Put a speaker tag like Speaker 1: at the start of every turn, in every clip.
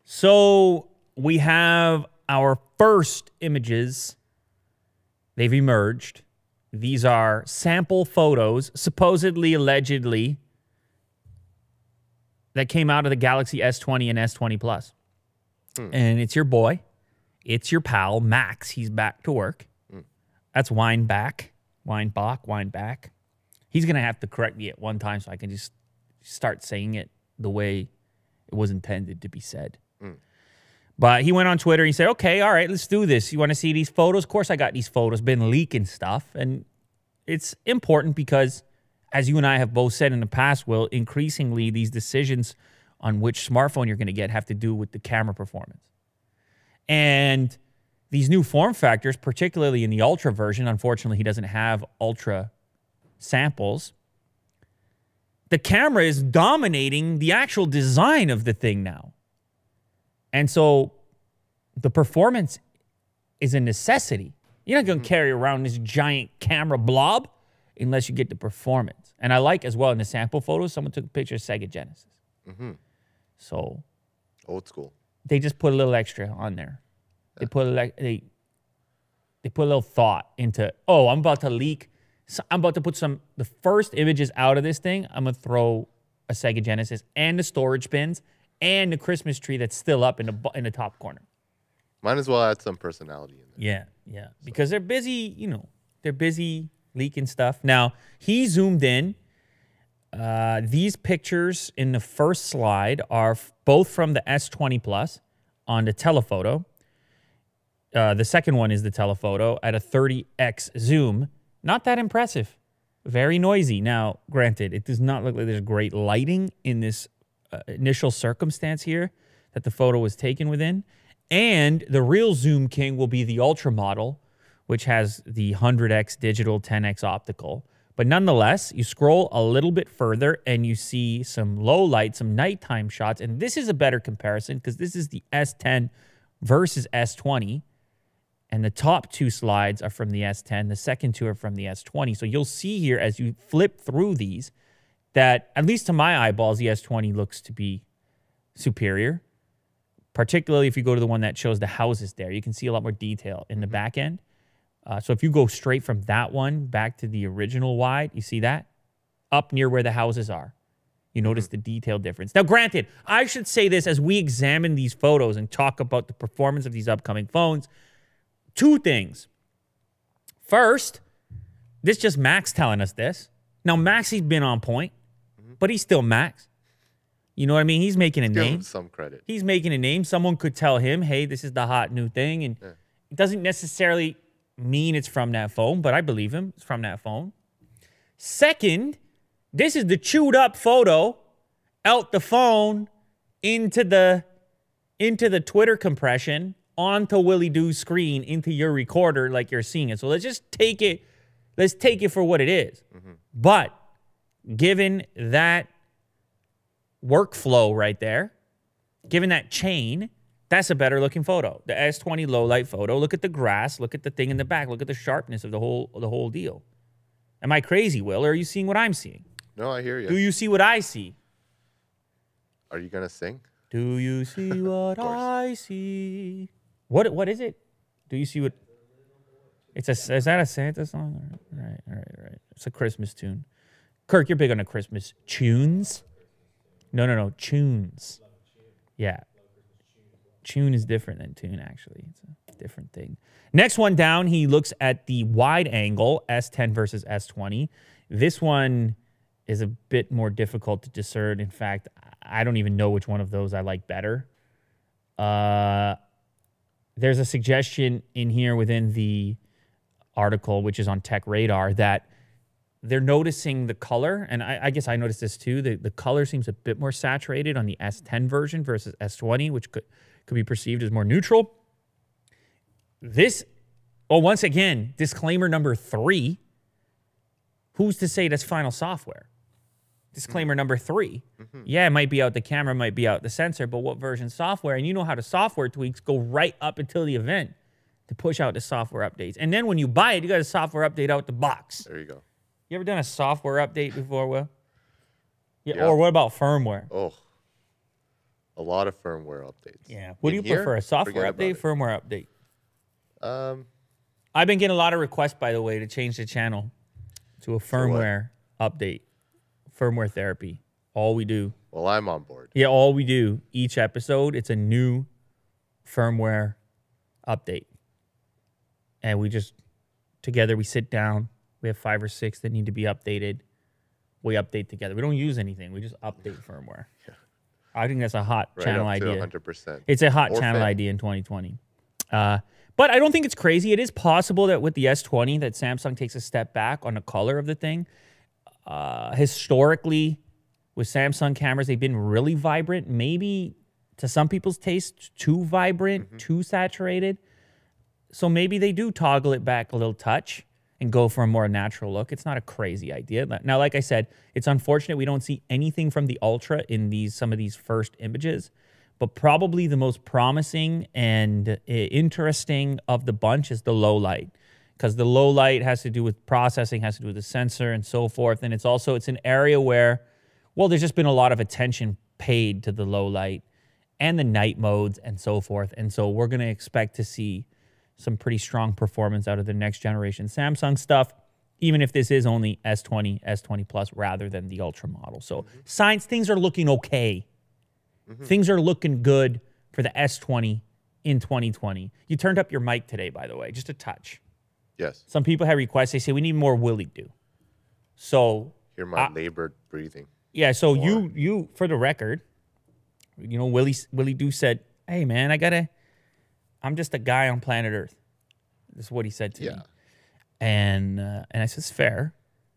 Speaker 1: So we have our first images. They've emerged. These are sample photos, supposedly, allegedly, that came out of the Galaxy S20 and S20 Plus. And it's your boy. It's your pal, Max. He's back to work. That's Weinbach. He's going to have to correct me at one time so I can just start saying it the way it was intended to be said. But he went on Twitter. He said, okay, all right, let's do this. You want to see these photos? Of course I got these photos, been leaking stuff. And it's important because, as you and I have both said in the past, Will, increasingly these decisions on which smartphone you're going to get have to do with the camera performance. And these new form factors, particularly in the Ultra version, unfortunately he doesn't have Ultra samples, the camera is dominating the actual design of the thing now. And so the performance is a necessity. You're not going to carry around this giant camera blob unless you get the performance. And I like as well in the sample photos, someone took a picture of Sega Genesis. So
Speaker 2: old school.
Speaker 1: They just put a little extra on there. They put they put a little thought into, oh, I'm about to leak. So I'm about to put the first images out of this thing. I'm going to throw a Sega Genesis and the storage bins and the Christmas tree that's still up in the top corner.
Speaker 2: Might as well add some personality in there.
Speaker 1: Yeah. Because they're busy, they're busy leaking stuff. Now, he zoomed in. These pictures in the first slide are both from the S20 Plus on the telephoto. The second one is the telephoto at a 30x zoom. Not that impressive. Very noisy. Now, granted, it does not look like there's great lighting in this initial circumstance here that the photo was taken within. And the real Zoom King will be the Ultra model, which has the 100x digital, 10x optical. But nonetheless, you scroll a little bit further and you see some low light, some nighttime shots. And this is a better comparison because this is the S10 versus S20. And the top two slides are from the S10. The second two are from the S20. So you'll see here as you flip through these that, at least to my eyeballs, the S20 looks to be superior. Particularly if you go to the one that shows the houses there. You can see a lot more detail in the back end. So if you go straight from that one back to the original wide, you see that? Up near where the houses are. You notice the detail difference. Now, granted, I should say this as we examine these photos and talk about the performance of these upcoming phones. Two things. First, this is just Max telling us this. Now, Max, he's been on point, but he's still Max. You know what I mean? He's making a name.
Speaker 2: Give him some credit.
Speaker 1: He's making a name. Someone could tell him, hey, this is the hot new thing. And it doesn't necessarily mean it's from that phone, but I believe him. It's from that phone. Second, this is the chewed up photo out the phone into the Twitter compression onto Willie Doo's screen into your recorder like you're seeing it. So let's just take it. Let's take it for what it is. But given that workflow right there, given that chain, that's a better looking photo. The S20 low light photo. Look at the grass. Look at the thing in the back. Look at the sharpness of the whole deal. Am I crazy, Will, or are you seeing what I'm seeing?
Speaker 2: No, I hear you.
Speaker 1: Do you see what I see?
Speaker 2: Are you gonna sing?
Speaker 1: Do you see what I see? What is it? Do you see what? Is that a Santa song? Right. It's a Christmas tune. Kirk, you're big on the Christmas tunes. No, tunes. Yeah. Tune is different than tune, actually. It's a different thing. Next one down, he looks at the wide angle, S10 versus S20. This one is a bit more difficult to discern. In fact, I don't even know which one of those I like better. There's a suggestion in here within the article, which is on Tech Radar, that they're noticing the color, and I guess I noticed this too. The color seems a bit more saturated on the S10 version versus S20, which could be perceived as more neutral. Once again, disclaimer number 3. Who's to say that's final software? Disclaimer number 3. Yeah, it might be out the camera, might be out the sensor, but what version software? And you know how the software tweaks go right up until the event to push out the software updates. And then when you buy it, you got a software update out the box.
Speaker 2: There you go.
Speaker 1: You ever done a software update before, Will? Yeah. Or what about firmware?
Speaker 2: Oh. A lot of firmware updates.
Speaker 1: Yeah. What do you
Speaker 2: Here,
Speaker 1: prefer, a software
Speaker 2: forget
Speaker 1: update,
Speaker 2: about
Speaker 1: firmware update?
Speaker 2: it.
Speaker 1: I've been getting a lot of requests, by the way, to change the channel to a firmware update, firmware therapy. All we do.
Speaker 2: Well, I'm on board.
Speaker 1: Yeah, all we do each episode, it's a new firmware update. And we just, together, we sit down. We have 5 or 6 that need to be updated. We update together. We don't use anything. We just update firmware. Yeah. I think that's a hot channel
Speaker 2: up to
Speaker 1: idea.
Speaker 2: 100%.
Speaker 1: It's a hot channel idea in 2020. But I don't think it's crazy. It is possible that with the S20 that Samsung takes a step back on the color of the thing. Historically, with Samsung cameras, they've been really vibrant. Maybe to some people's taste, too vibrant, too saturated. So maybe they do toggle it back a little touch and go for a more natural look. It's not a crazy idea. Now, like I said, it's unfortunate we don't see anything from the Ultra in some of these first images. But probably the most promising and interesting of the bunch is the low light, because the low light has to do with processing, has to do with the sensor and so forth. And it's an area where, well, there's just been a lot of attention paid to the low light and the night modes and so forth. And so we're going to expect to see some pretty strong performance out of the next generation Samsung stuff, even if this is only S20, S20 Plus rather than the Ultra model. So things are looking okay. Things are looking good for the S20 in 2020. You turned up your mic today, by the way, just a touch.
Speaker 2: Yes.
Speaker 1: Some people have requests. They say, we need more Willie Do. So.
Speaker 2: Hear my labored breathing.
Speaker 1: Yeah, so you, for the record, you know, Willie Do said, hey, man, I'm just a guy on planet Earth. This is what he said to me. And I said, it's fair.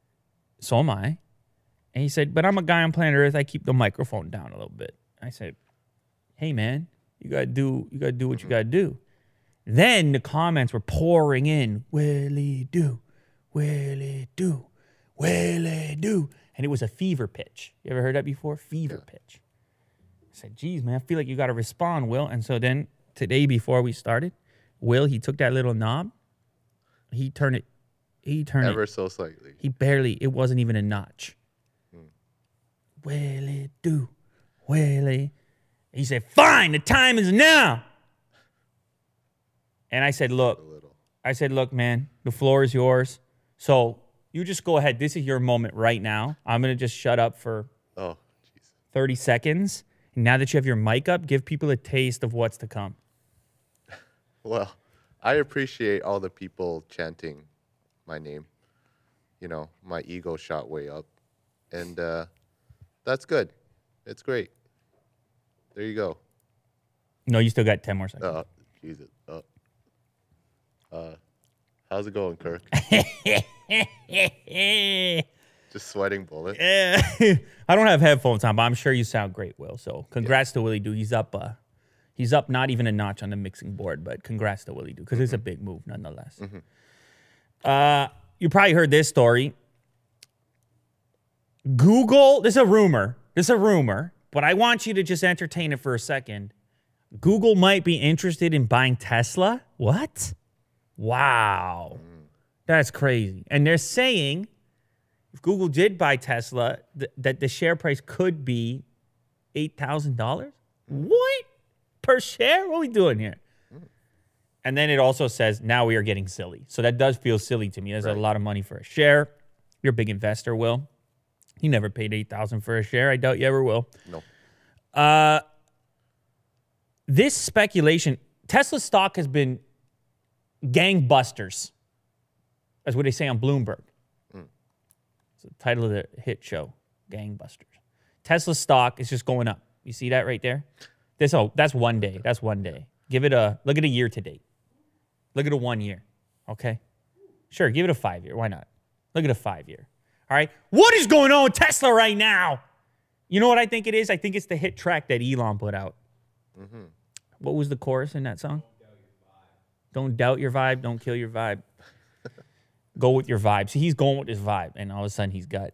Speaker 1: So am I. And he said, but I'm a guy on planet Earth. I keep the microphone down a little bit. I said, hey, man, you gotta do what you gotta do. Then the comments were pouring in, Willie Do, Willie Do, Willie Do. And it was a fever pitch. You ever heard that before? Fever pitch. I said, geez, man, I feel like you gotta respond, Will. And so then today before we started, Will, he took that little knob, he turned it
Speaker 2: ever so slightly.
Speaker 1: It wasn't even a notch. Willie Do. Willie. He said, fine, the time is now. And I said, look, man, the floor is yours. So you just go ahead. This is your moment right now. I'm going to just shut up for 30 seconds. And now that you have your mic up, give people a taste of what's to come.
Speaker 2: Well, I appreciate all the people chanting my name. You know, my ego shot way up. And that's good. It's great. There you go.
Speaker 1: No, you still got 10 more seconds.
Speaker 2: Jesus. How's it going, Kirk? Just sweating bullets.
Speaker 1: Yeah. I don't have headphones on, but I'm sure you sound great, Will. So congrats to Willie Do. He's up not even a notch on the mixing board, but congrats to Willie Do, because it's a big move nonetheless. You probably heard this story. Google, this is a rumor, but I want you to just entertain it for a second. Google might be interested in buying Tesla. What? Wow. That's crazy. And they're saying if Google did buy Tesla, that the share price could be $8,000. What? Per share? What are we doing here? And then it also says, now we are getting silly. So that does feel silly to me. That's a lot of money for a share. You're a big investor, Will. You never paid $8,000 for a share. I doubt you ever will.
Speaker 2: No.
Speaker 1: This speculation, Tesla stock has been gangbusters. That's what they say on Bloomberg. It's the title of the hit show, Gangbusters. Tesla stock is just going up. You see that right there? That's one day. That's one day. Look at a year to date. Look at a 1 year. Okay? Sure, give it a 5 year. Why not? Look at a 5 year. All right? What is going on with Tesla right now? You know what I think it is? I think it's the hit track that Elon put out. What was the chorus in that song? Don't doubt your vibe. Don't kill your vibe. Go with your vibe. See, he's going with his vibe, and all of a sudden he's got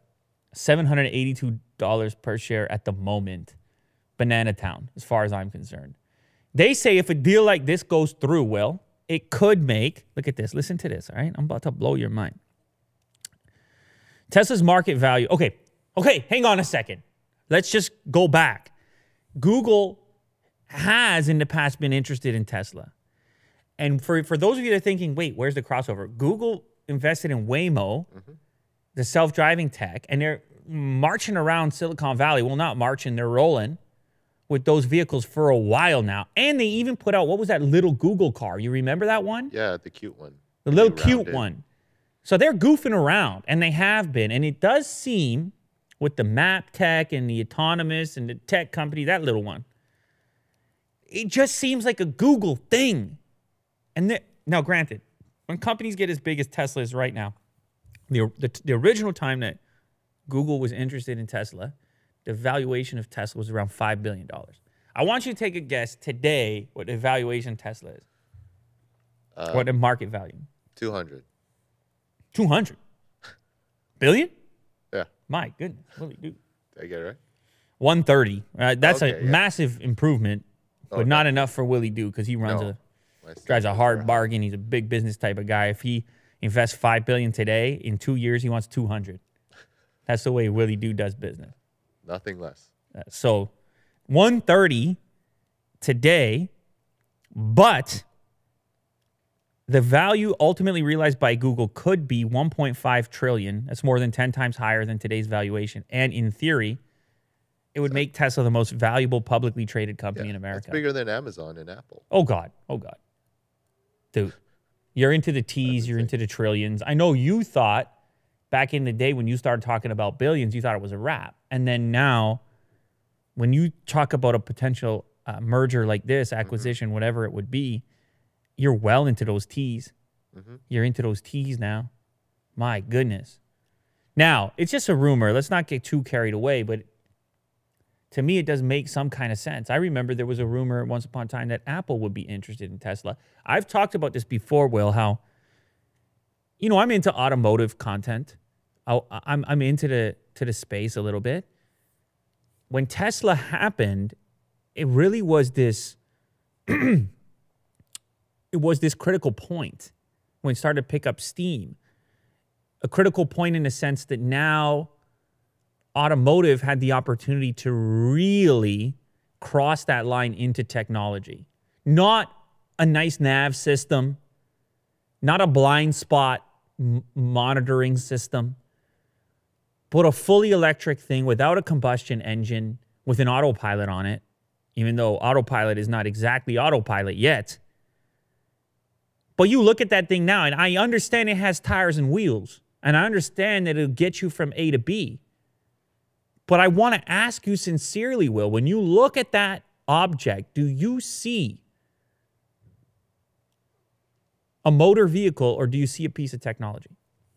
Speaker 1: $782 per share at the moment. Banana Town, as far as I'm concerned. They say if a deal like this goes through, Will, it could make, look at this, listen to this, all right? I'm about to blow your mind. Tesla's market value, okay, hang on a second. Let's just go back. Google has in the past been interested in Tesla. And for those of you that are thinking, wait, where's the crossover? Google invested in Waymo, the self-driving tech, and they're marching around Silicon Valley. Well, not marching, they're rolling with those vehicles for a while now. And they even put out, what was that little Google car? You remember that one?
Speaker 2: Yeah, the cute one.
Speaker 1: The little cute one. So they're goofing around, and they have been. And it does seem, with the map tech and the autonomous and the tech company, that little one, it just seems like a Google thing. And now, granted, when companies get as big as Tesla is right now, the original time that Google was interested in Tesla, the valuation of Tesla was around $5 billion. I want you to take a guess today what the valuation of Tesla is. What the market value?
Speaker 2: 200.
Speaker 1: 200 billion?
Speaker 2: Yeah.
Speaker 1: My goodness, really, dude.
Speaker 2: Did I get it right?
Speaker 1: 130. That's
Speaker 2: Okay,
Speaker 1: a massive improvement, but not enough for Willie Doo because he runs drives a hard bargain. He's a big business type of guy. If he invests $5 billion today, in 2 years he wants 200. That's the way Willie Doo does business.
Speaker 2: Nothing less.
Speaker 1: So 130 today, but the value ultimately realized by Google could be 1.5 trillion. That's more than 10 times higher than today's valuation. And in theory, it would make Tesla the most valuable publicly traded company in America.
Speaker 2: It's bigger than Amazon and Apple.
Speaker 1: Oh, God. Oh, God. Dude, you're into the T's, you're into the trillions. I know you thought back in the day when you started talking about billions, you thought it was a wrap. And then now, when you talk about a potential merger like this, acquisition, whatever it would be, you're well into those T's. You're into those T's now. My goodness. Now, it's just a rumor. Let's not get too carried away, but to me, it does make some kind of sense. I remember there was a rumor once upon a time that Apple would be interested in Tesla. I've talked about this before, Will, how, you know, I'm into automotive content. I'm into the space a little bit. When Tesla happened, it really was this, it was this critical point when it started to pick up steam. A critical point in the sense that now automotive had the opportunity to really cross that line into technology. Not a nice nav system, not a blind spot monitoring system, but a fully electric thing without a combustion engine with an autopilot on it, even though autopilot is not exactly autopilot yet. But you look at that thing now, and I understand it has tires and wheels, and I understand that it'll get you from A to B. But I want to ask you sincerely, Will, when you look at that object, do you see a motor vehicle or do you see a piece of technology?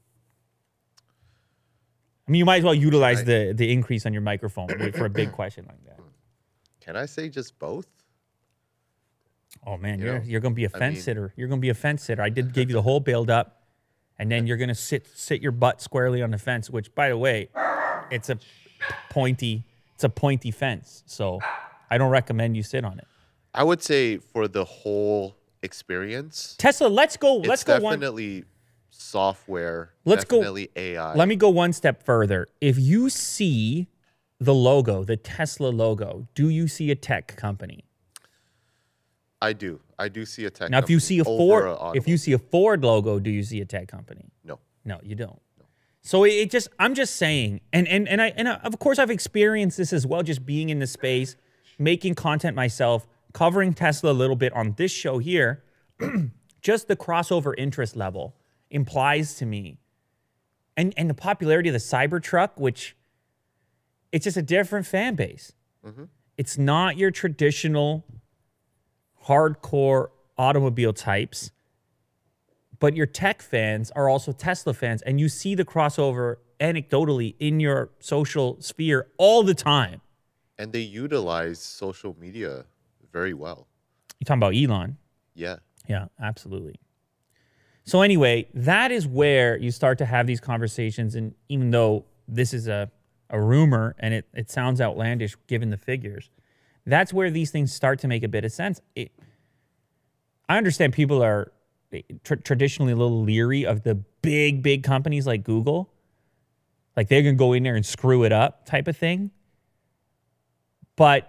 Speaker 1: I mean, you might as well utilize the increase on your microphone for a big question like that.
Speaker 2: Can I say just both?
Speaker 1: Oh, man, you're going to be a fence sitter. You're going to be a fence sitter. I did give you the whole build up, and then you're going to sit your butt squarely on the fence, which, by the way, it's a pointy fence. So I don't recommend you sit on it.
Speaker 2: I would say for the whole experience,
Speaker 1: Tesla, let's go
Speaker 2: definitely software. Definitely AI.
Speaker 1: Let me go one step further. If you see the logo, the Tesla logo, do you see a tech company?
Speaker 2: I do. I do see a tech
Speaker 1: now,
Speaker 2: company.
Speaker 1: Now, if you see a Ford logo, do you see a tech company?
Speaker 2: No.
Speaker 1: No, you don't. No. So I'm just saying, and of course I've experienced this as well, just being in the space, making content myself, covering Tesla a little bit on this show here. Just the crossover interest level implies to me, and the popularity of the Cybertruck, which it's just a different fan base. It's not your traditional hardcore automobile types, but your tech fans are also Tesla fans, and you see the crossover anecdotally in your social sphere all the time.
Speaker 2: And they utilize social media very well.
Speaker 1: You're talking about Elon?
Speaker 2: Yeah.
Speaker 1: Yeah, absolutely. So anyway, that is where you start to have these conversations, and even though this is a rumor and it sounds outlandish given the figures, that's where these things start to make a bit of sense. I understand people are traditionally a little leery of the big companies like Google. Like they're going to go in there and screw it up type of thing. But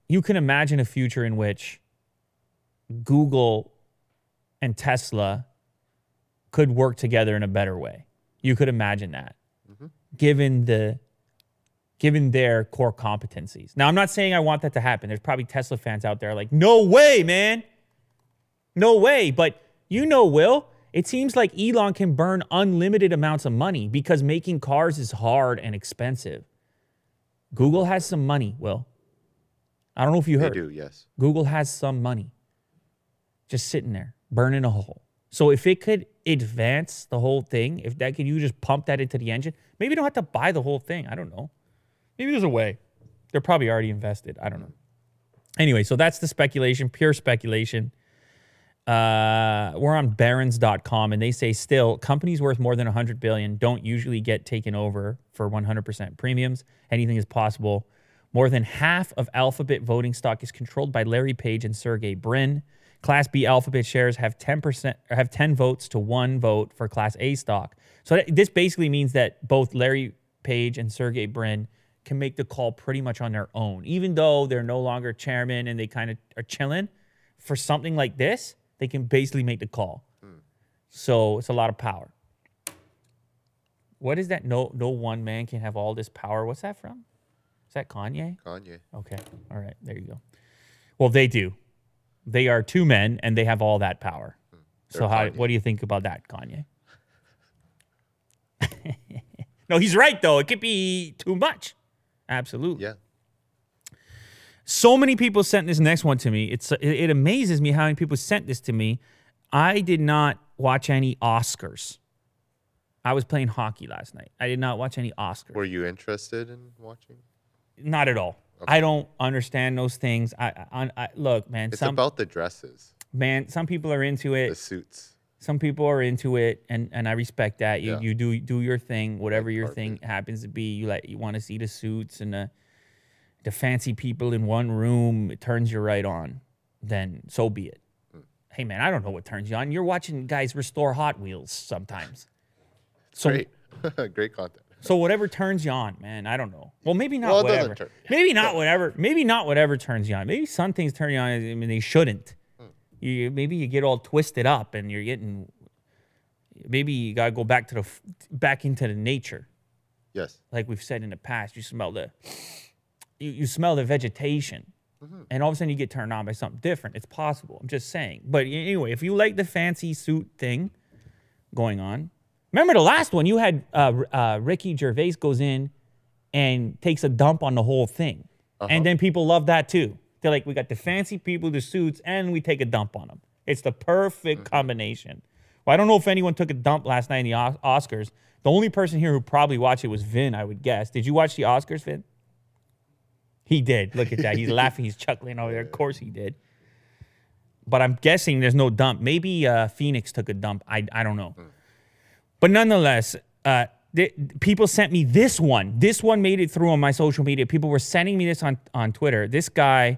Speaker 1: you can imagine a future in which Google and Tesla could work together in a better way. You could imagine that, given their core competencies. Now, I'm not saying I want that to happen. There's probably Tesla fans out there like, no way, man. No way. But you know, Will, it seems like Elon can burn unlimited amounts of money because making cars is hard and expensive. Google has some money, Will. I don't know if you heard.
Speaker 2: They do, yes.
Speaker 1: Google has some money just sitting there, burning a hole. So if it could advance the whole thing, if that could, you just pump that into the engine, maybe you don't have to buy the whole thing. I don't know. Maybe there's a way. They're probably already invested. I don't know. Anyway, so that's the speculation, pure speculation. We're on barons.com, and they say still companies worth more than 100 billion don't usually get taken over for 100% premiums. Anything is possible. More than half of Alphabet voting stock is controlled by Larry Page and Sergey Brin. Class B Alphabet shares have 10% or have 10 votes to 1 vote for Class A stock. So this basically means that both Larry Page and Sergey Brin can make the call pretty much on their own, even though they're no longer chairman and they kind of are chilling. For something like this, they can basically make the call. So it's a lot of power. What is that? No one man can have all this power. What's that from? Is that Kanye?
Speaker 2: Kanye.
Speaker 1: Okay. All right. There you go. Well, they do. They are two men, and they have all that power. So what do you think about that, Kanye? No, he's right, though. It could be too much. Absolutely.
Speaker 2: Yeah.
Speaker 1: So many people sent this next one to me. It amazes me how many people sent this to me. I did not watch any Oscars. I was playing hockey last night. I did not watch any Oscars.
Speaker 2: Were you interested in watching?
Speaker 1: Not at all. Okay. I don't understand those things. I look, man.
Speaker 2: It's about the dresses.
Speaker 1: Man, some people are into it.
Speaker 2: The suits.
Speaker 1: Some people are into it, and I respect that. You do your thing, whatever your thing happens to be. You want to see the suits and the fancy people in one room. It turns you right on. Then so be it. Hey, man, I don't know what turns you on. You're watching guys restore Hot Wheels sometimes. So,
Speaker 2: great. Great content.
Speaker 1: So whatever turns you on, man, I don't know. Well, maybe not whatever. Maybe not whatever. Maybe not whatever turns you on. Maybe some things turn you on. I mean, they shouldn't. Maybe you get all twisted up and you're getting. Maybe you gotta go back into the nature.
Speaker 2: Yes.
Speaker 1: Like we've said in the past, you smell you smell the vegetation, and all of a sudden you get turned on by something different. It's possible. I'm just saying. But anyway, if you like the fancy suit thing going on. Remember the last one, you had Ricky Gervais goes in and takes a dump on the whole thing. And then people love that too. They're like, we got the fancy people, the suits, and we take a dump on them. It's the perfect combination. Well, I don't know if anyone took a dump last night in the Oscars. The only person here who probably watched it was Vin, I would guess. Did you watch the Oscars, Vin? He did. Look at that. He's laughing. He's chuckling over there. Of course he did. But I'm guessing there's no dump. Maybe Phoenix took a dump. I don't know. But nonetheless, people sent me this one. This one made it through on my social media. People were sending me this on Twitter. This guy,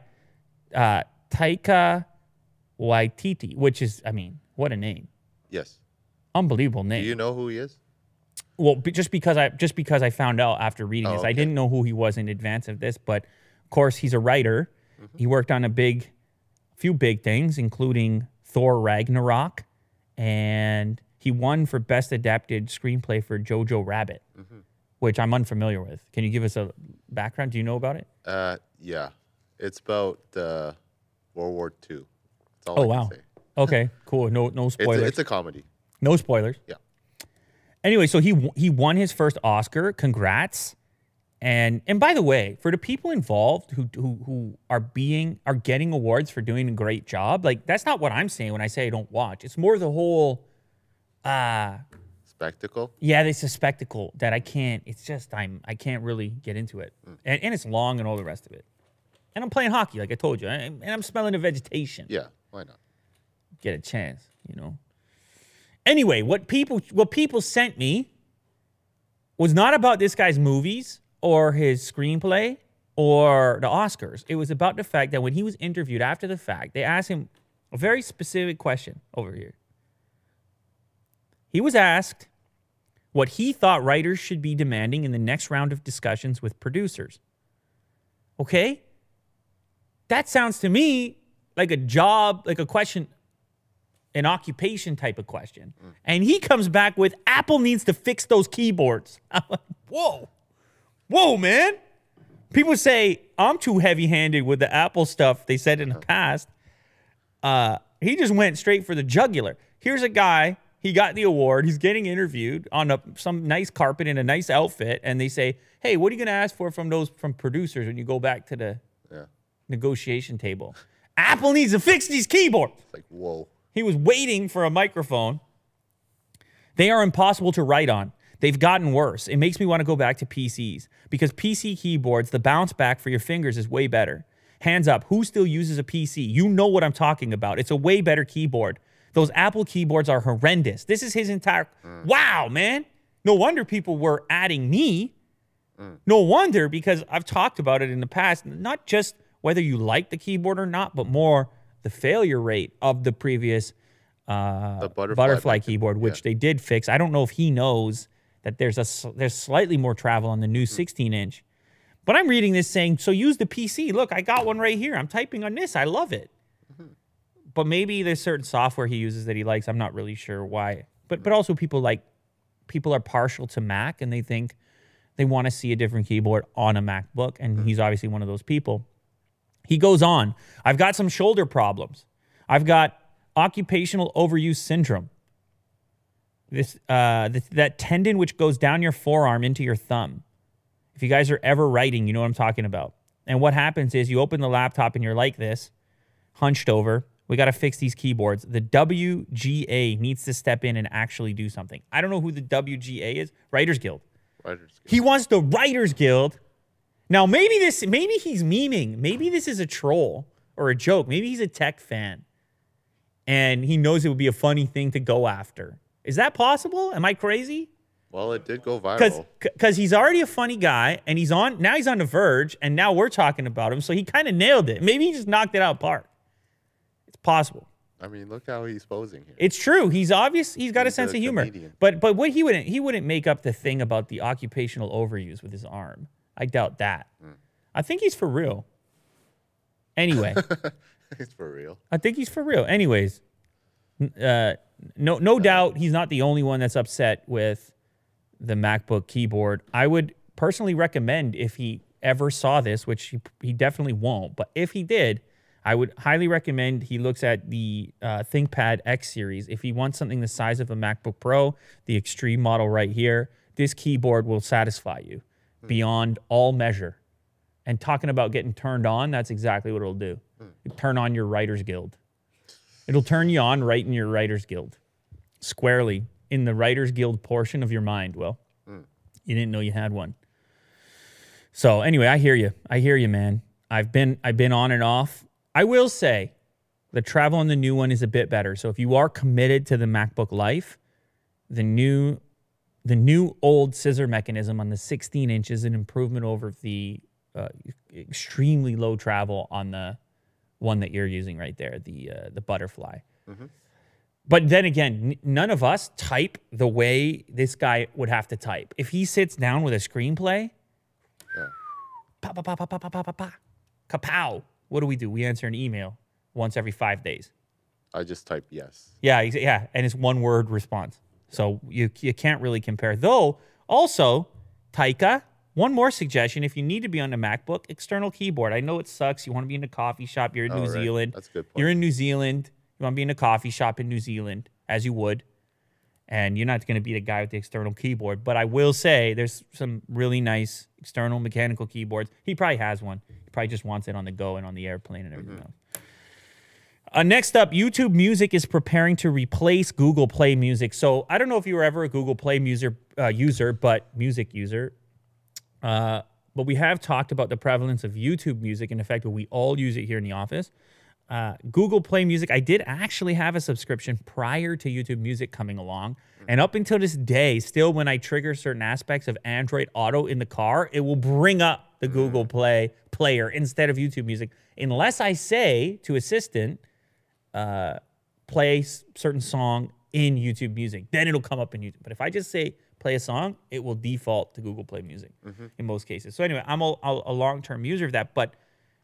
Speaker 1: Taika Waititi, which is, I mean, what a name.
Speaker 2: Yes.
Speaker 1: Unbelievable name.
Speaker 2: Do you know who he is?
Speaker 1: Well, just because I found out after reading this. Okay. I didn't know who he was in advance of this, but of course he's a writer. He worked on a few big things, including Thor Ragnarok, and he won for Best Adapted Screenplay for Jojo Rabbit, which I'm unfamiliar with. Can you give us a background? Do you know about it?
Speaker 2: Yeah. It's about World War II. That's all I can say.
Speaker 1: Okay, cool. No spoilers.
Speaker 2: It's a comedy.
Speaker 1: No spoilers.
Speaker 2: Yeah.
Speaker 1: Anyway, so he won his first Oscar. Congrats. And by the way, for the people involved who are getting awards for doing a great job, like that's not what I'm saying when I say I don't watch. It's more the whole
Speaker 2: spectacle. Yeah,
Speaker 1: it's a spectacle that I can't. It's just I can't really get into it, and it's long and all the rest of it. And I'm playing hockey, like I told you, and I'm smelling the vegetation.
Speaker 2: Yeah, why not?
Speaker 1: Get a chance, you know. Anyway, what people sent me was not about this guy's movies or his screenplay or the Oscars. It was about the fact that when he was interviewed after the fact, they asked him a very specific question over here. He was asked what he thought writers should be demanding in the next round of discussions with producers. Okay? That sounds to me like a job, like a question, an occupation type of question. And he comes back with Apple needs to fix those keyboards. I'm like, whoa. Whoa, man. People say I'm too heavy-handed with the Apple stuff they said in the past. He just went straight for the jugular. Here's a guy, he got the award, he's getting interviewed on some nice carpet in a nice outfit, and they say, hey, what are you going to ask for from producers when you go back to the negotiation table? Apple needs to fix these keyboards.
Speaker 2: It's like, whoa.
Speaker 1: He was waiting for a microphone. They are impossible to write on. They've gotten worse. It makes me want to go back to PCs because PC keyboards, the bounce back for your fingers is way better. Hands up, who still uses a PC? You know what I'm talking about. It's a way better keyboard. Those Apple keyboards are horrendous. This is his entire... Wow, man. No wonder people were adding me. No wonder, because I've talked about it in the past, not just whether you like the keyboard or not, but more the failure rate of the previous
Speaker 2: The
Speaker 1: butterfly keyboard, which they did fix. I don't know if he knows that there's slightly more travel on the new 16-inch. But I'm reading this saying, so use the PC. Look, I got one right here. I'm typing on this. I love it. But maybe there's certain software he uses that he likes. I'm not really sure why. But also people are partial to Mac, and they think they want to see a different keyboard on a MacBook, and he's obviously one of those people. He goes on, I've got some shoulder problems. I've got occupational overuse syndrome. That tendon which goes down your forearm into your thumb. If you guys are ever writing, you know what I'm talking about. And what happens is you open the laptop and you're like this, hunched over. We got to fix these keyboards. The WGA needs to step in and actually do something. I don't know who the WGA is. Writers Guild. He wants the Writers Guild. Now, maybe he's memeing. Maybe this is a troll or a joke. Maybe he's a tech fan. And he knows it would be a funny thing to go after. Is that possible? Am I crazy?
Speaker 2: Well, it did go viral.
Speaker 1: Because he's already a funny guy, and he's on The Verge, and now we're talking about him, so he kind of nailed it. Maybe he just knocked it out of the park. It's possible.
Speaker 2: I mean, look how he's posing here.
Speaker 1: It's true. He's obvious. He's got a sense of humor. But what he wouldn't make up the thing about the occupational overuse with his arm. I doubt that. I think he's for real. Anyway.
Speaker 2: He's for real.
Speaker 1: I think he's for real. Anyways, no doubt he's not the only one that's upset with the MacBook keyboard. I would personally recommend, if he ever saw this, which he definitely won't, but if he did, I would highly recommend he looks at the ThinkPad X series. If he wants something the size of a MacBook Pro, the Extreme model right here, this keyboard will satisfy you beyond all measure. And talking about getting turned on, that's exactly what it'll do. It'll turn on your Writers Guild. It'll turn you on right in your Writers Guild. Squarely in the Writers Guild portion of your mind. Well, you didn't know you had one. So anyway, I hear you. I hear you, man. I've been on and off. I will say the travel on the new one is a bit better. So if you are committed to the MacBook Life, the new old scissor mechanism on the 16 inches is an improvement over the extremely low travel on the one that you're using right there, the Butterfly. But then again, none of us type the way this guy would have to type. If he sits down with a screenplay, kapow. What do? We answer an email once every 5 days.
Speaker 2: I just type yes.
Speaker 1: Yeah, and it's one word response. So you can't really compare. Though, also, Taika, one more suggestion. If you need to be on the MacBook, external keyboard. I know it sucks. You want to be in a coffee shop. You're in New Zealand.
Speaker 2: That's a good point.
Speaker 1: You're in New Zealand. You want to be in a coffee shop in New Zealand, as you would. And you're not going to be the guy with the external keyboard. But I will say there's some really nice external mechanical keyboards. He probably has one. He probably just wants it on the go and on the airplane and everything else. Next up, YouTube Music is preparing to replace Google Play Music. So I don't know if you were ever a Google Play music user. But we have talked about the prevalence of YouTube Music and the fact that we all use it here in the office. Google Play Music, I did actually have a subscription prior to YouTube Music coming along. And up until this day, still when I trigger certain aspects of Android Auto in the car, it will bring up the Google Play player instead of YouTube Music. Unless I say to Assistant, play certain song in YouTube Music. Then it'll come up in YouTube. But if I just say play a song, it will default to Google Play Music in most cases. So anyway, I'm a long-term user of that. But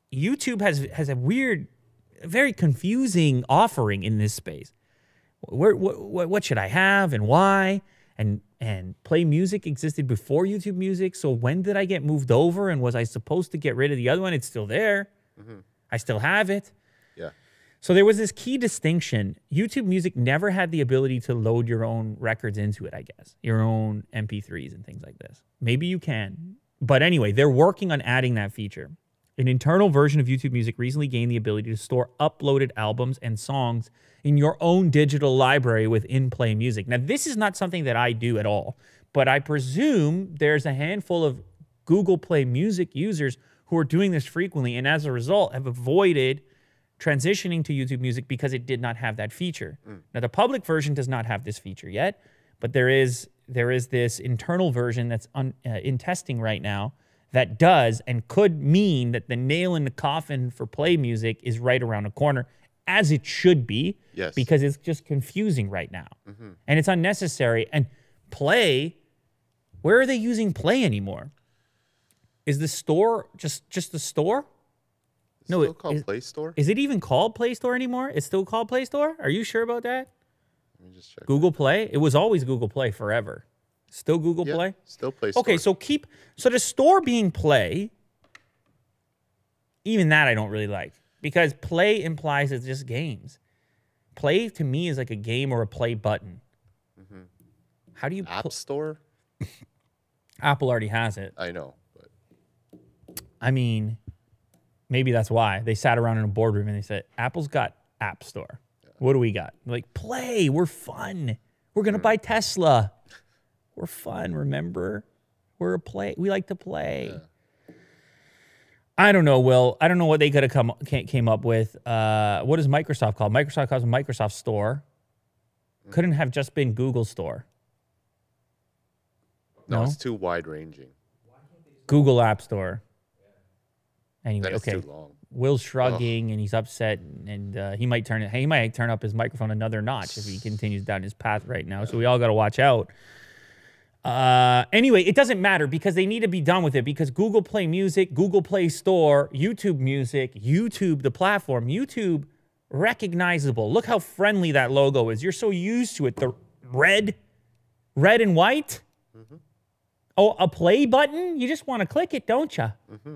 Speaker 1: YouTube has a weird, very confusing offering in this space. What should I have and why? And Play Music existed before YouTube Music. So when did I get moved over? And was I supposed to get rid of the other one? It's still there. I still have it.
Speaker 2: Yeah.
Speaker 1: So there was this key distinction. YouTube Music never had the ability to load your own records into it, I guess. Your own MP3s and things like this. Maybe you can. But anyway, they're working on adding that feature. An internal version of YouTube Music recently gained the ability to store uploaded albums and songs in your own digital library within Play Music. Now, this is not something that I do at all, but I presume there's a handful of Google Play Music users who are doing this frequently, and as a result have avoided transitioning to YouTube Music because it did not have that feature. Now, the public version does not have this feature yet, but there is this internal version that's in testing right now that does and could mean that the nail in the coffin for Play Music is right around the corner, as it should be,
Speaker 2: Yes.
Speaker 1: because it's just confusing right now. And it's unnecessary. And Play, where are they using Play anymore? Is the store just the store?
Speaker 2: It's
Speaker 1: No,
Speaker 2: still called Play Store.
Speaker 1: Is it even called Play Store anymore? It's still called Play Store? Are you sure about that?
Speaker 2: Let me just check.
Speaker 1: Google Play? It was always Google Play forever. Still Google
Speaker 2: Yeah,
Speaker 1: Play?
Speaker 2: still Play Store.
Speaker 1: Okay, so the store being Play, even that I don't really like, because Play implies it's just games. Play to me is like a game or a play button. How do you
Speaker 2: App Store.
Speaker 1: Apple already has it.
Speaker 2: I know, but
Speaker 1: I mean, maybe that's why they sat around in a boardroom and they said, Apple's got App Store. What do we got? Like, Play, we're fun. We're going to buy Tesla. We're fun, remember? We like to play.
Speaker 2: Yeah.
Speaker 1: I don't know, Will. I don't know what they could have came up with. What is Microsoft called? Microsoft calls it Microsoft Store. Couldn't have just been Google Store.
Speaker 2: no,
Speaker 1: No?
Speaker 2: it's too wide ranging.
Speaker 1: Google App Store. Anyway,
Speaker 2: That is
Speaker 1: okay.
Speaker 2: too long.
Speaker 1: Will's shrugging and he's upset, and he might turn up his microphone another notch if he continues down his path right now. So we all got to watch out. Anyway, it doesn't matter because they need to be done with it, because Google Play Music, Google Play Store, YouTube Music, YouTube, the platform, YouTube, recognizable. Look how friendly that logo is. You're so used to it. The red and white. Oh, a play button? You just want to click it, don't you?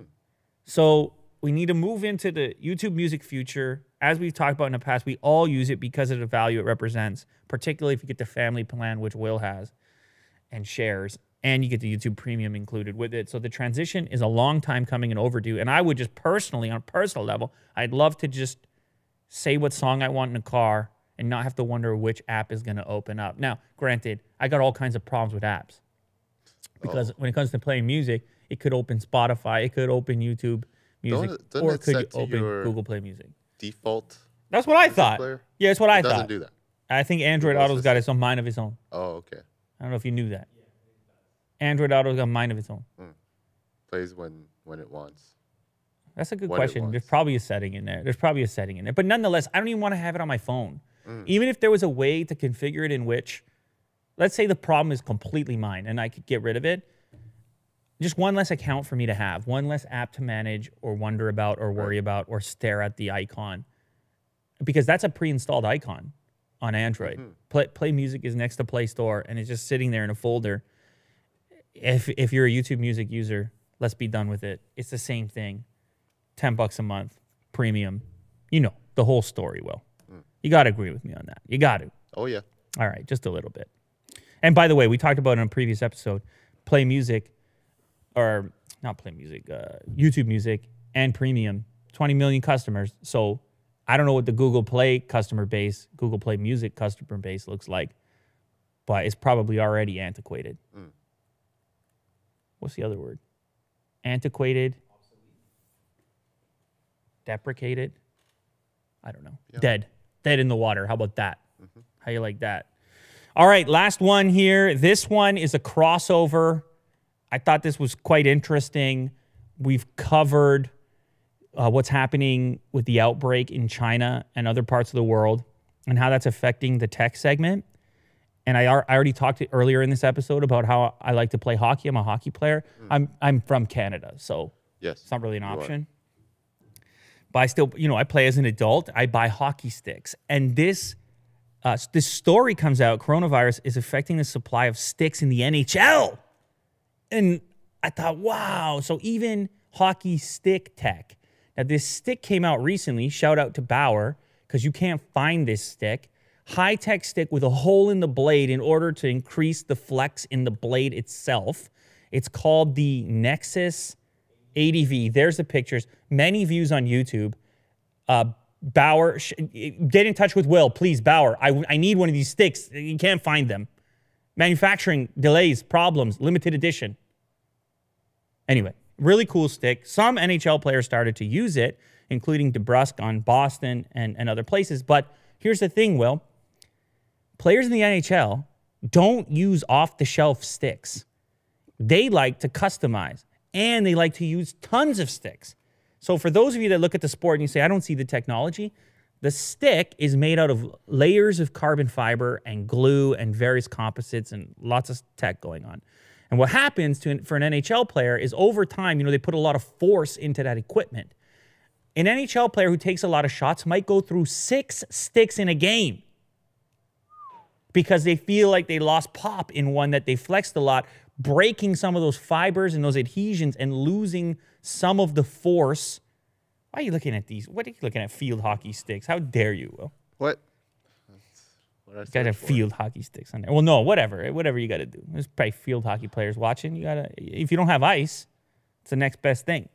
Speaker 1: So we need to move into the YouTube Music future. As we've talked about in the past, we all use it because of the value it represents, particularly if you get the family plan, which Will has, and shares, and you get the YouTube Premium included with it. So the transition is a long time coming and overdue. And I would just personally, on a personal level, I'd love to just say what song I want in the car and not have to wonder which app is going to open up. Now, granted, I got all kinds of problems with apps because when it comes to playing music, it could open Spotify, it could open YouTube Music,
Speaker 2: Doesn't
Speaker 1: or
Speaker 2: it
Speaker 1: it could
Speaker 2: set to
Speaker 1: open
Speaker 2: your
Speaker 1: Google Play Music.
Speaker 2: Default.
Speaker 1: That's what I
Speaker 2: music
Speaker 1: thought.
Speaker 2: player?
Speaker 1: Yeah, that's what I
Speaker 2: It doesn't
Speaker 1: thought.
Speaker 2: do that.
Speaker 1: I think Android
Speaker 2: Google
Speaker 1: Auto's got its own mind of its own.
Speaker 2: Oh, okay.
Speaker 1: I don't know if you knew that. Android Auto's got a mind of its own.
Speaker 2: Plays when it wants.
Speaker 1: That's a good
Speaker 2: What it
Speaker 1: question. There's
Speaker 2: wants.
Speaker 1: probably a setting in there. But nonetheless, I don't even want to have it on my phone. Even if there was a way to configure it in which, let's say the problem is completely mine and I could get rid of it, just one less account for me to have, one less app to manage or wonder about or worry about or stare at the icon. Because that's a pre-installed icon on Android. Play Music is next to Play Store and it's just sitting there in a folder. If you're a YouTube Music user, let's be done with it. It's the same thing. $10 a month, premium. You know, the whole story, Will. You got to agree with me on that. You got to.
Speaker 2: Oh yeah.
Speaker 1: All right, just a little bit. And by the way, we talked about in a previous episode, Play Music, or not Play Music, YouTube Music and Premium, 20 million customers. So I don't know what the Google Play customer base, Google Play Music customer base looks like, but it's probably already antiquated. What's the other word? Antiquated? Deprecated? I don't know.
Speaker 2: Yeah.
Speaker 1: Dead. Dead in the water. How about that? How you like that? All right, last one here. This one is a crossover. I thought this was quite interesting. We've covered what's happening with the outbreak in China and other parts of the world and how that's affecting the tech segment. And I already talked earlier in this episode about how I like to play hockey. I'm a hockey player. I'm from Canada, so
Speaker 2: Yes.
Speaker 1: it's not really an
Speaker 2: you are.
Speaker 1: option. but I still, you know, I play as an adult. I buy hockey sticks. And this story comes out, coronavirus is affecting the supply of sticks in the NHL. And I thought, wow. So even hockey stick tech. Now, this stick came out recently. Shout out to Bauer, because you can't find this stick. High-tech stick with a hole in the blade in order to increase the flex in the blade itself. It's called the Nexus ADV. There's the pictures. Many views on YouTube. Bauer, get in touch with Will, please, Bauer. I need one of these sticks. You can't find them. Manufacturing delays, problems, limited edition. Anyway, really cool stick. Some NHL players started to use it, including DeBrusk on Boston and other places. But here's the thing, Will. Players in the NHL don't use off-the-shelf sticks. They like to customize, and they like to use tons of sticks. So for those of you that look at the sport and you say, I don't see the technology, the stick is made out of layers of carbon fiber and glue and various composites and lots of tech going on. And what happens for an NHL player is over time, you know, they put a lot of force into that equipment. An NHL player who takes a lot of shots might go through 6 sticks in a game because they feel like they lost pop in one that they flexed a lot, breaking some of those fibers and those adhesions and losing some of the force. Why are you looking at these? What are you looking at? Field hockey sticks? How dare you, Will?
Speaker 2: What?
Speaker 1: You gotta have field hockey sticks on there. Well, no, whatever you gotta do. There's probably field hockey players watching. If you don't have ice, it's the next best thing.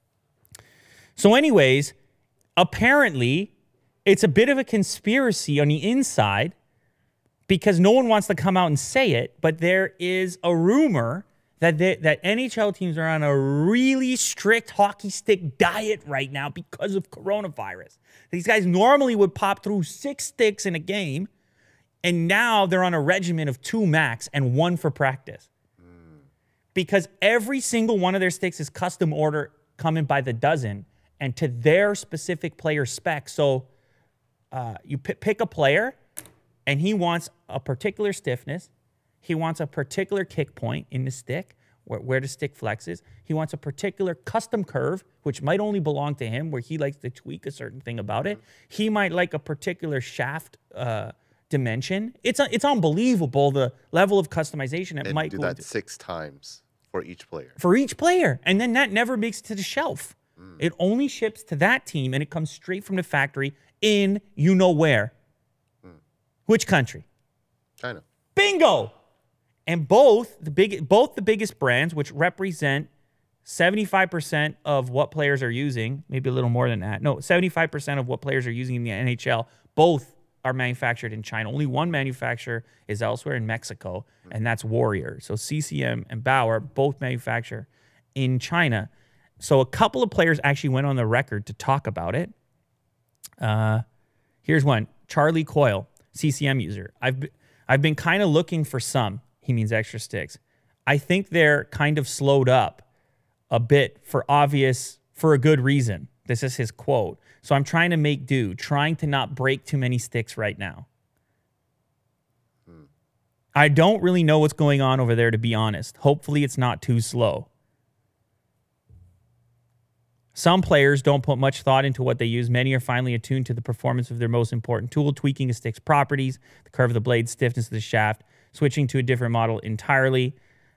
Speaker 1: So anyways, apparently it's a bit of a conspiracy on the inside because no one wants to come out and say it, but there is a rumor that NHL teams are on a really strict hockey stick diet right now because of coronavirus. These guys normally would pop through 6 sticks in a game, and now they're on a regimen of 2 max and 1 for practice. Because every single one of their sticks is custom order coming by the dozen and to their specific player spec. So you pick a player, and he wants a particular stiffness. He wants a particular kick point in the stick, where the stick flexes. He wants a particular custom curve, which might only belong to him, where he likes to tweak a certain thing about it. He might like a particular shaft dimension. It's unbelievable, the level of customization it might
Speaker 2: do that 6 times for each player.
Speaker 1: For each player. And then that never makes it to the shelf. It only ships to that team, and it comes straight from the factory in you-know-where. Which country?
Speaker 2: China.
Speaker 1: Bingo! And both the biggest brands, which represent 75% of what players are using, maybe a little more than that. No, 75% of what players are using in the NHL, both are manufactured in China. Only one manufacturer is elsewhere in Mexico, and that's Warrior. So CCM and Bauer both manufacture in China. So a couple of players actually went on the record to talk about it. Here's one. Charlie Coyle, CCM user. I've been kind of looking for some. He means extra sticks. I think they're kind of slowed up a bit for a good reason. This is his quote. So I'm trying to make do, trying to not break too many sticks right now. I don't really know what's going on over there, to be honest. Hopefully it's not too slow. Some players don't put much thought into what they use. Many are finally attuned to the performance of their most important tool, tweaking a stick's properties, the curve of the blade, stiffness of the shaft, switching to a different model entirely.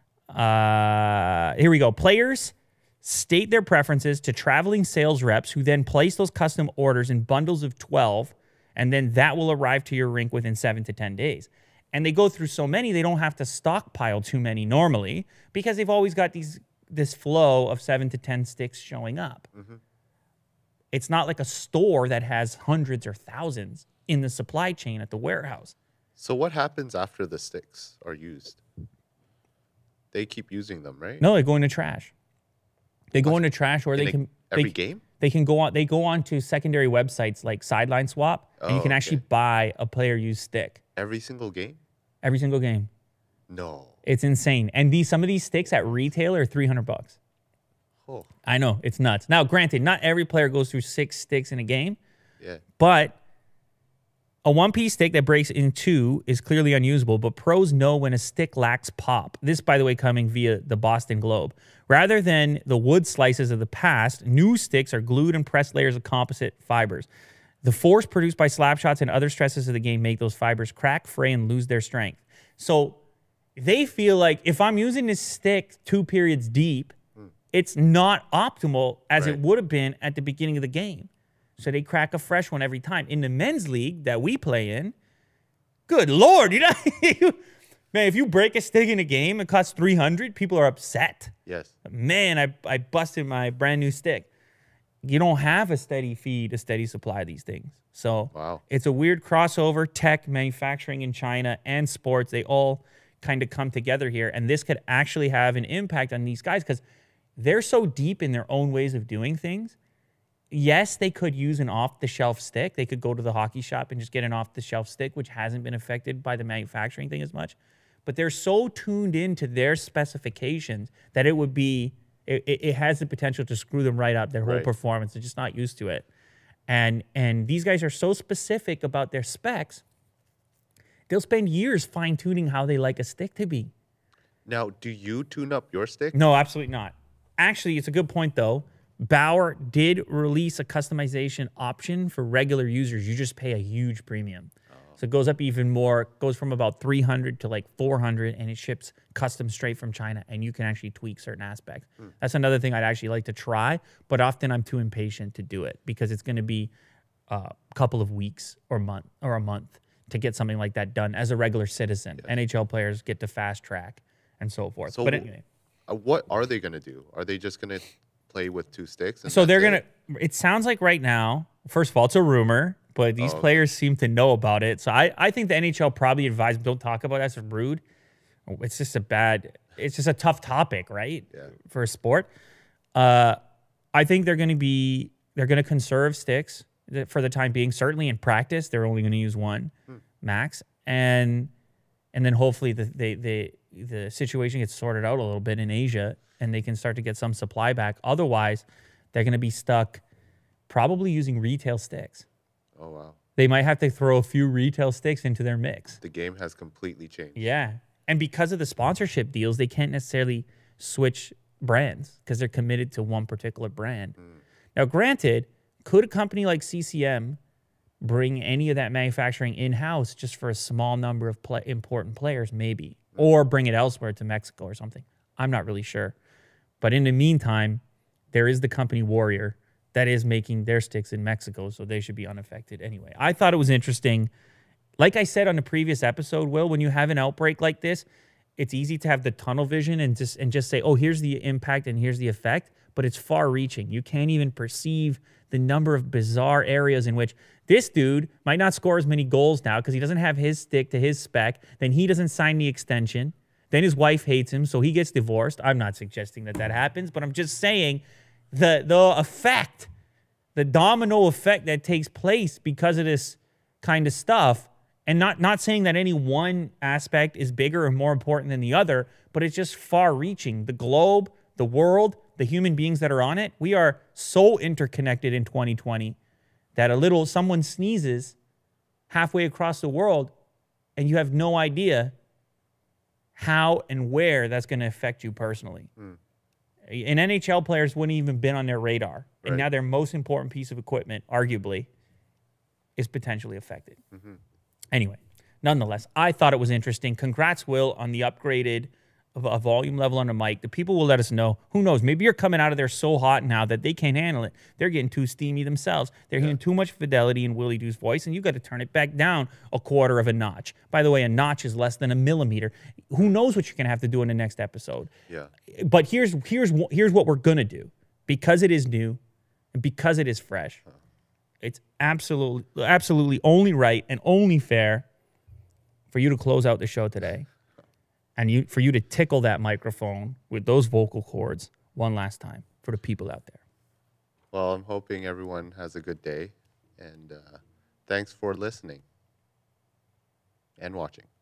Speaker 1: Here we go. Players state their preferences to traveling sales reps who then place those custom orders in bundles of 12, and then that will arrive to your rink within 7 to 10 days. And they go through so many, they don't have to stockpile too many normally because they've always got this flow of 7 to 10 sticks showing up. It's not like a store that has hundreds or thousands in the supply chain at the warehouse.
Speaker 2: So what happens after the sticks are used? They keep using them, right?
Speaker 1: No, they go into trash. They go into trash, or
Speaker 2: every game?
Speaker 1: They can go on. They go on to secondary websites like Sideline Swap, and you can actually buy a player used stick.
Speaker 2: Every single game?
Speaker 1: Every single game.
Speaker 2: No.
Speaker 1: It's insane. And some of these sticks at retail are $300.
Speaker 2: Oh.
Speaker 1: I know, it's nuts. Now, granted, not every player goes through 6 sticks in a game.
Speaker 2: Yeah.
Speaker 1: But A one-piece stick that breaks in two is clearly unusable, but pros know when a stick lacks pop. This, by the way, coming via the Boston Globe. Rather than the wood slices of the past, new sticks are glued and pressed layers of composite fibers. The force produced by slap shots and other stresses of the game make those fibers crack, fray, and lose their strength. So they feel like if I'm using this stick 2 periods deep, it's not optimal as it would have been at the beginning of the game. So they crack a fresh one every time. In the men's league that we play in, good Lord, you know, man, if you break a stick in a game, it costs $300, people are upset.
Speaker 2: Yes.
Speaker 1: Man, I busted my brand new stick. You don't have a steady feed, a steady supply of these things. So it's a weird crossover. Tech, manufacturing in China, and sports, they all kind of come together here. And this could actually have an impact on these guys because they're so deep in their own ways of doing things. Yes, they could use an off-the-shelf stick. They could go to the hockey shop and just get an off-the-shelf stick, which hasn't been affected by the manufacturing thing as much. But they're so tuned into their specifications that it would be, it has the potential to screw them right up, their whole performance. They're just not used to it. And these guys are so specific about their specs, they'll spend years fine-tuning how they like a stick to be.
Speaker 2: Now, do you tune up your stick?
Speaker 1: No, absolutely not. Actually, it's a good point, though. Bauer did release a customization option for regular users. You just pay a huge premium. So it goes up even more. It goes from about 300 to like 400, and it ships custom straight from China, and you can actually tweak certain aspects. That's another thing I'd actually like to try, but often I'm too impatient to do it because it's going to be a couple of weeks or a month to get something like that done as a regular citizen. Yes. NHL players get to fast track and so forth.
Speaker 2: So
Speaker 1: but anyway.
Speaker 2: What are they going to do? Are they just going to play with 2 sticks? And
Speaker 1: so they're going to, it sounds like right now, first of all, it's a rumor, but these players seem to know about it. So I think the NHL probably advised them, don't talk about it. That's rude. It's just a tough topic, right? Yeah. For a sport. I think they're going to conserve sticks for the time being. Certainly in practice, they're only going to use one max. And then hopefully the situation gets sorted out a little bit in Asia and they can start to get some supply back. Otherwise, they're going to be stuck probably using retail sticks.
Speaker 2: Oh, wow.
Speaker 1: They might have to throw a few retail sticks into their mix.
Speaker 2: The game has completely changed.
Speaker 1: Yeah. And because of the sponsorship deals, they can't necessarily switch brands because they're committed to one particular brand. Now, granted, could a company like CCM bring any of that manufacturing in-house just for a small number of important players? Maybe. Or bring it elsewhere to Mexico or something. I'm not really sure. But in the meantime, there is the company Warrior that is making their sticks in Mexico, so they should be unaffected anyway. I thought it was interesting. Like I said on the previous episode, Will, when you have an outbreak like this, it's easy to have the tunnel vision and just say, oh, here's the impact and here's the effect, but it's far-reaching. You can't even perceive the number of bizarre areas in which this dude might not score as many goals now because he doesn't have his stick to his spec. Then he doesn't sign the extension. Then his wife hates him, so he gets divorced. I'm not suggesting that happens, but I'm just saying the effect, the domino effect that takes place because of this kind of stuff, and not saying that any one aspect is bigger or more important than the other, but it's just far-reaching. The globe, the world, the human beings that are on it, we are so interconnected in 2020 that someone sneezes halfway across the world, and you have no idea how and where that's going to affect you personally. And NHL players wouldn't even been on their radar. And now their most important piece of equipment, arguably, is potentially affected. Anyway, nonetheless, I thought it was interesting. Congrats, Will, on the upgraded volume level on the mic. The people will let us know. Who knows? Maybe you're coming out of there so hot now that they can't handle it. They're getting too steamy themselves. They're hearing too much fidelity in Willie Doo's voice, and you got to turn it back down a quarter of a notch. By the way, a notch is less than a millimeter. Who knows what you're going to have to do in the next episode? Yeah. But here's what we're going to do. Because it is new and because it is fresh, it's absolutely only right and only fair for you to close out the show today. And for you to tickle that microphone with those vocal cords one last time for the people out there.
Speaker 2: Well, I'm hoping everyone has a good day. And thanks for listening and watching.